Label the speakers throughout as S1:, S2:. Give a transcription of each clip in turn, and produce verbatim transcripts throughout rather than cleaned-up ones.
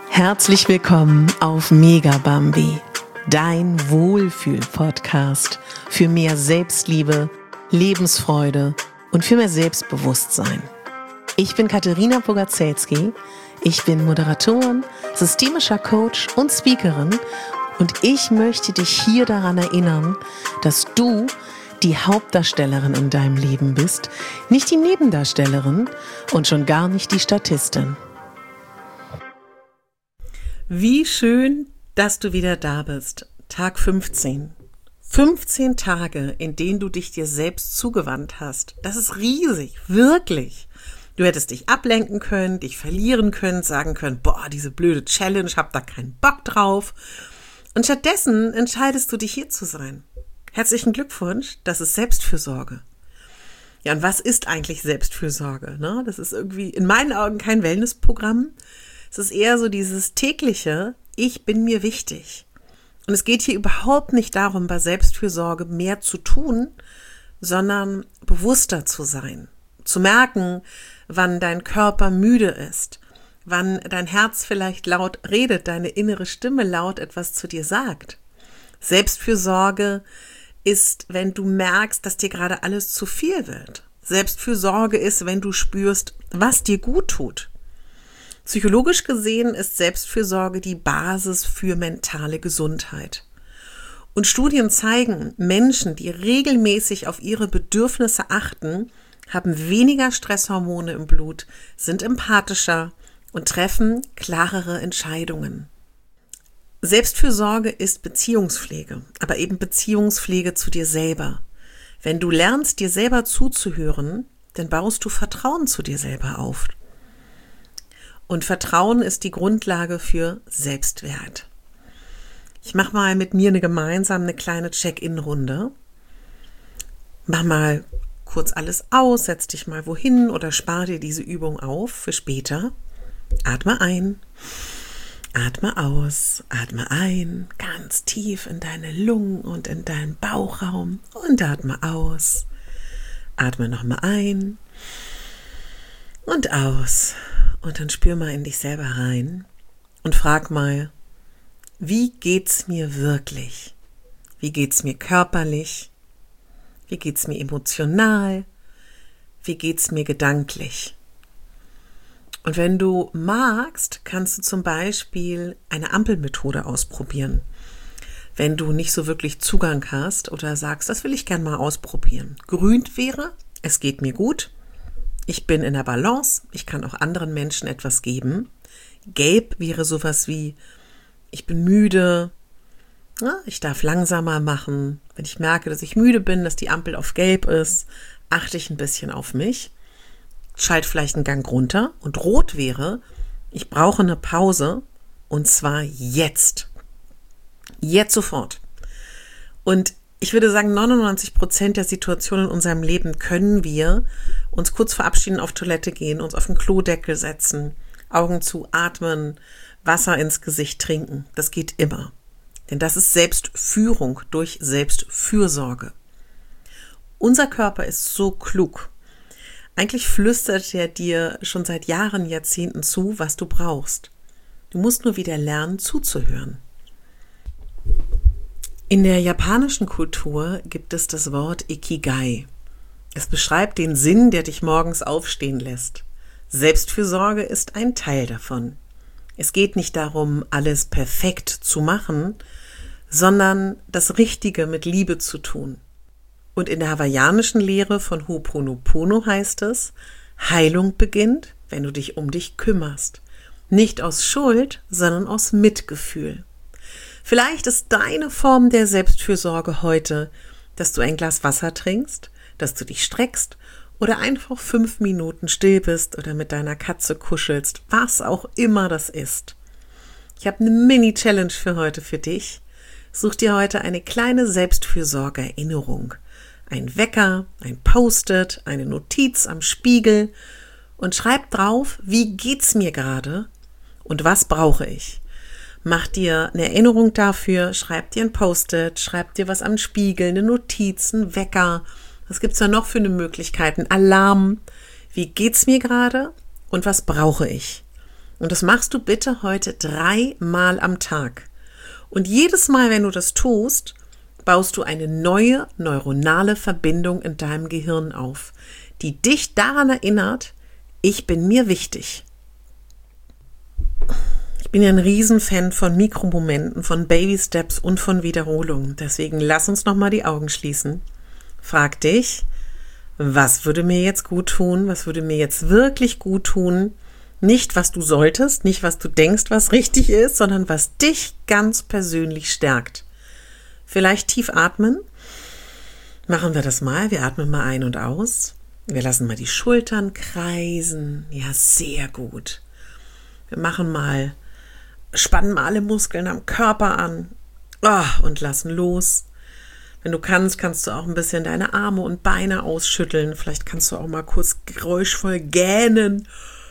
S1: Herzlich willkommen auf Mega Bambi, dein Wohlfühl-Podcast für mehr Selbstliebe, Lebensfreude und für mehr Selbstbewusstsein. Ich bin Katharina Bogaczewski, ich bin Moderatorin, systemischer Coach und Speakerin und ich möchte dich hier daran erinnern, dass du die Hauptdarstellerin in deinem Leben bist, nicht die Nebendarstellerin und schon gar nicht die Statistin. Wie schön, dass du wieder da bist. Tag fünfzehn. fünfzehn Tage, in denen du dich dir selbst zugewandt hast. Das ist riesig, wirklich. Du hättest dich ablenken können, dich verlieren können, sagen können, boah, diese blöde Challenge, hab da keinen Bock drauf. Und stattdessen entscheidest du dich, hier zu sein. Herzlichen Glückwunsch, das ist Selbstfürsorge. Ja, und was ist eigentlich Selbstfürsorge? Ne? Das ist irgendwie in meinen Augen kein Wellnessprogramm. Es ist eher so dieses tägliche, ich bin mir wichtig. Und es geht hier überhaupt nicht darum, bei Selbstfürsorge mehr zu tun, sondern bewusster zu sein. Zu merken, wann dein Körper müde ist, wann dein Herz vielleicht laut redet, deine innere Stimme laut etwas zu dir sagt. Selbstfürsorge ist, wenn du merkst, dass dir gerade alles zu viel wird. Selbstfürsorge ist, wenn du spürst, was dir gut tut. Psychologisch gesehen ist Selbstfürsorge die Basis für mentale Gesundheit. Und Studien zeigen, Menschen, die regelmäßig auf ihre Bedürfnisse achten, haben weniger Stresshormone im Blut, sind empathischer und treffen klarere Entscheidungen. Selbstfürsorge ist Beziehungspflege, aber eben Beziehungspflege zu dir selber. Wenn du lernst, dir selber zuzuhören, dann baust du Vertrauen zu dir selber auf. Und Vertrauen ist die Grundlage für Selbstwert. Ich mache mal mit mir eine gemeinsame eine kleine Check-in-Runde. Mach mal kurz alles aus, setz dich mal wohin oder spar dir diese Übung auf für später. Atme ein, atme aus, atme ein, ganz tief in deine Lungen und in deinen Bauchraum und atme aus. Atme nochmal ein und aus. Und dann spür mal in dich selber rein und frag mal, wie geht's mir wirklich? Wie geht's mir körperlich? Wie geht's mir emotional? Wie geht's mir gedanklich? Und wenn du magst, kannst du zum Beispiel eine Ampelmethode ausprobieren. Wenn du nicht so wirklich Zugang hast oder sagst, das will ich gern mal ausprobieren. Grün wäre, es geht mir gut. Ich bin in der Balance, ich kann auch anderen Menschen etwas geben. Gelb wäre sowas wie, ich bin müde, ja, ich darf langsamer machen. Wenn ich merke, dass ich müde bin, dass die Ampel auf Gelb ist, achte ich ein bisschen auf mich, schalte vielleicht einen Gang runter. Und Rot wäre, ich brauche eine Pause und zwar jetzt. Jetzt sofort. Und ich würde sagen, neunundneunzig Prozent der Situationen in unserem Leben können wir uns kurz verabschieden, auf Toilette gehen, uns auf den Klodeckel setzen, Augen zu, atmen, Wasser ins Gesicht trinken. Das geht immer. Denn das ist Selbstführung durch Selbstfürsorge. Unser Körper ist so klug. Eigentlich flüstert er dir schon seit Jahren, Jahrzehnten zu, was du brauchst. Du musst nur wieder lernen, zuzuhören. In der japanischen Kultur gibt es das Wort Ikigai. Es beschreibt den Sinn, der dich morgens aufstehen lässt. Selbstfürsorge ist ein Teil davon. Es geht nicht darum, alles perfekt zu machen, sondern das Richtige mit Liebe zu tun. Und in der hawaiianischen Lehre von Ho'oponopono heißt es, Heilung beginnt, wenn du dich um dich kümmerst. Nicht aus Schuld, sondern aus Mitgefühl. Vielleicht ist deine Form der Selbstfürsorge heute, dass du ein Glas Wasser trinkst, dass du dich streckst oder einfach fünf Minuten still bist oder mit deiner Katze kuschelst, was auch immer das ist. Ich habe eine Mini-Challenge für heute für dich. Such dir heute eine kleine Selbstfürsorge-Erinnerung. Ein Wecker, ein Post-it, eine Notiz am Spiegel und schreib drauf, wie geht's mir gerade und was brauche ich. Mach dir eine Erinnerung dafür, schreib dir ein Post-it, schreib dir was am Spiegel, eine Notiz, ein Wecker. Was gibt's da noch für eine Möglichkeit? Ein Alarm. Wie geht's mir gerade und was brauche ich? Und das machst du bitte heute dreimal am Tag. Und jedes Mal, wenn du das tust, baust du eine neue neuronale Verbindung in deinem Gehirn auf, die dich daran erinnert, ich bin mir wichtig. Ich bin ja ein Riesenfan von Mikromomenten, von Baby-Steps und von Wiederholungen. Deswegen lass uns nochmal die Augen schließen. Frag dich, was würde mir jetzt gut tun? Was würde mir jetzt wirklich gut tun? Nicht, was du solltest, nicht, was du denkst, was richtig ist, sondern was dich ganz persönlich stärkt. Vielleicht tief atmen. Machen wir das mal. Wir atmen mal ein und aus. Wir lassen mal die Schultern kreisen. Ja, sehr gut. Wir machen mal, spannen mal alle Muskeln am Körper an. Oh, und lassen los. Wenn du kannst, kannst du auch ein bisschen deine Arme und Beine ausschütteln. Vielleicht kannst du auch mal kurz geräuschvoll gähnen.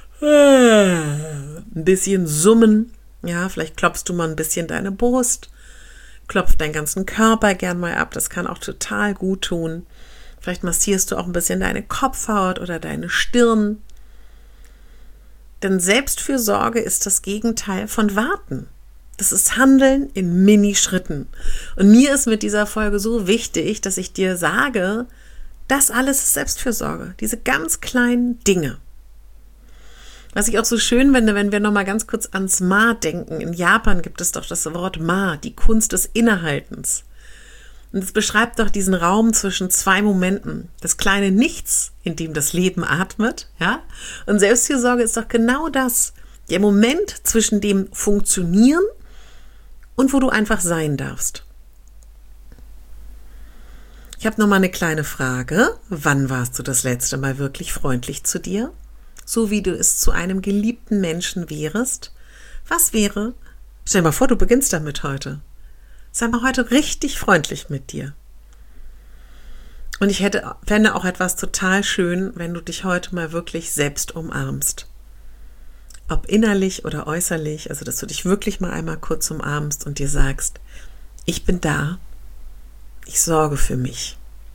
S1: Ein bisschen summen. Ja, vielleicht klopfst du mal ein bisschen deine Brust. Klopf deinen ganzen Körper gern mal ab. Das kann auch total gut tun. Vielleicht massierst du auch ein bisschen deine Kopfhaut oder deine Stirn. Denn Selbstfürsorge ist das Gegenteil von Warten. Das ist Handeln in Minischritten. Und mir ist mit dieser Folge so wichtig, dass ich dir sage, das alles ist Selbstfürsorge. Diese ganz kleinen Dinge. Was ich auch so schön finde, wenn wir nochmal ganz kurz ans Ma denken. In Japan gibt es doch das Wort Ma, die Kunst des Innehaltens. Und es beschreibt doch diesen Raum zwischen zwei Momenten. Das kleine Nichts, in dem das Leben atmet, ja. Und Selbstfürsorge ist doch genau das. Der Moment zwischen dem Funktionieren und wo du einfach sein darfst. Ich habe nochmal eine kleine Frage. Wann warst du das letzte Mal wirklich freundlich zu dir? So wie du es zu einem geliebten Menschen wärest? Was wäre? Stell dir mal vor, du beginnst damit heute. Sei mal heute richtig freundlich mit dir. Und ich hätte, fände auch etwas total schön, wenn du dich heute mal wirklich selbst umarmst. Ob innerlich oder äußerlich, also dass du dich wirklich mal einmal kurz umarmst und dir sagst, ich bin da, ich sorge für mich.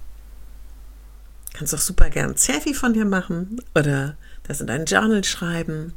S1: Du kannst auch super gern ein Selfie von dir machen oder das in dein Journal schreiben.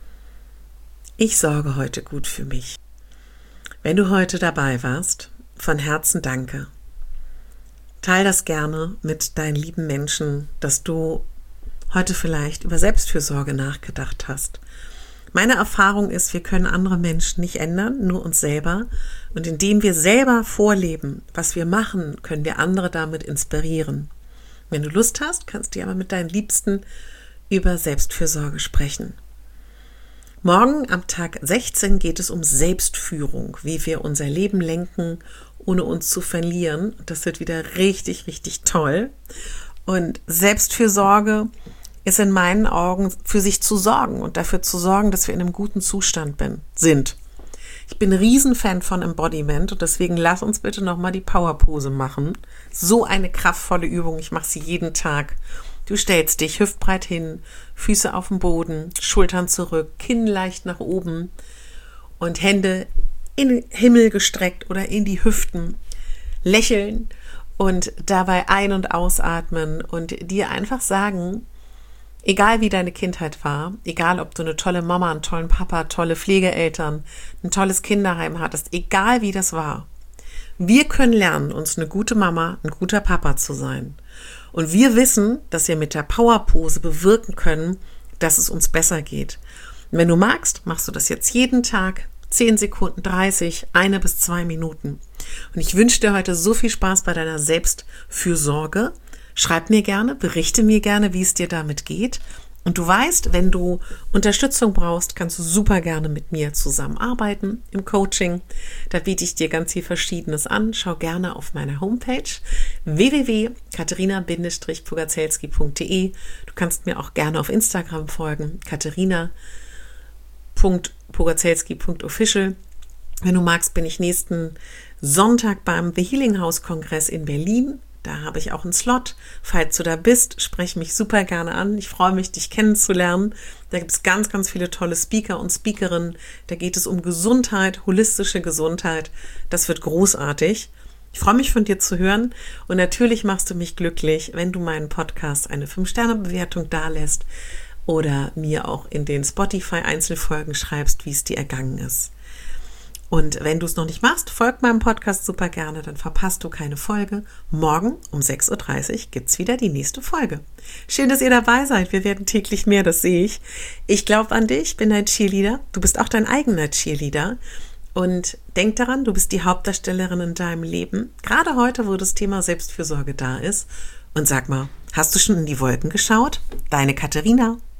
S1: Ich sorge heute gut für mich. Wenn du heute dabei warst, von Herzen danke. Teil das gerne mit deinen lieben Menschen, dass du heute vielleicht über Selbstfürsorge nachgedacht hast. Meine Erfahrung ist, wir können andere Menschen nicht ändern, nur uns selber. Und indem wir selber vorleben, was wir machen, können wir andere damit inspirieren. Wenn du Lust hast, kannst du ja mal mit deinen Liebsten über Selbstfürsorge sprechen. Morgen am Tag sechzehn geht es um Selbstführung, wie wir unser Leben lenken, ohne uns zu verlieren. Das wird wieder richtig, richtig toll. Und Selbstfürsorge ist in meinen Augen, für sich zu sorgen und dafür zu sorgen, dass wir in einem guten Zustand bin, sind. Ich bin ein Riesenfan von Embodiment und deswegen lass uns bitte nochmal die Powerpose machen. So eine kraftvolle Übung, ich mache sie jeden Tag. Du stellst dich hüftbreit hin, Füße auf dem Boden, Schultern zurück, Kinn leicht nach oben und Hände in den Himmel gestreckt oder in die Hüften. Lächeln und dabei ein- und ausatmen und dir einfach sagen, egal wie deine Kindheit war, egal ob du eine tolle Mama, einen tollen Papa, tolle Pflegeeltern, ein tolles Kinderheim hattest, egal wie das war, wir können lernen, uns eine gute Mama, ein guter Papa zu sein. Und wir wissen, dass wir mit der Powerpose bewirken können, dass es uns besser geht. Und wenn du magst, machst du das jetzt jeden Tag, zehn Sekunden, dreißig, eine bis zwei Minuten. Und ich wünsche dir heute so viel Spaß bei deiner Selbstfürsorge. Schreib mir gerne, berichte mir gerne, wie es dir damit geht. Und du weißt, wenn du Unterstützung brauchst, kannst du super gerne mit mir zusammenarbeiten im Coaching. Da biete ich dir ganz viel Verschiedenes an. Schau gerne auf meiner Homepage w w w punkt katharina Bindestrich pogazelski punkt de. Du kannst mir auch gerne auf Instagram folgen, katharina punkt pogazelski punkt official. Wenn du magst, bin ich nächsten Sonntag beim The Healing House Kongress in Berlin. Da habe ich auch einen Slot. Falls du da bist, spreche mich super gerne an. Ich freue mich, dich kennenzulernen. Da gibt es ganz, ganz viele tolle Speaker und Speakerinnen. Da geht es um Gesundheit, holistische Gesundheit. Das wird großartig. Ich freue mich, von dir zu hören. Und natürlich machst du mich glücklich, wenn du meinen Podcast eine fünf Sterne Bewertung dalässt oder mir auch in den Spotify-Einzelfolgen schreibst, wie es dir ergangen ist. Und wenn du es noch nicht machst, folg meinem Podcast super gerne, dann verpasst du keine Folge. Morgen um sechs Uhr dreißig gibt es wieder die nächste Folge. Schön, dass ihr dabei seid. Wir werden täglich mehr, das sehe ich. Ich glaube an dich, bin dein Cheerleader. Du bist auch dein eigener Cheerleader. Und denk daran, du bist die Hauptdarstellerin in deinem Leben. Gerade heute, wo das Thema Selbstfürsorge da ist. Und sag mal, hast du schon in die Wolken geschaut? Deine Katharina.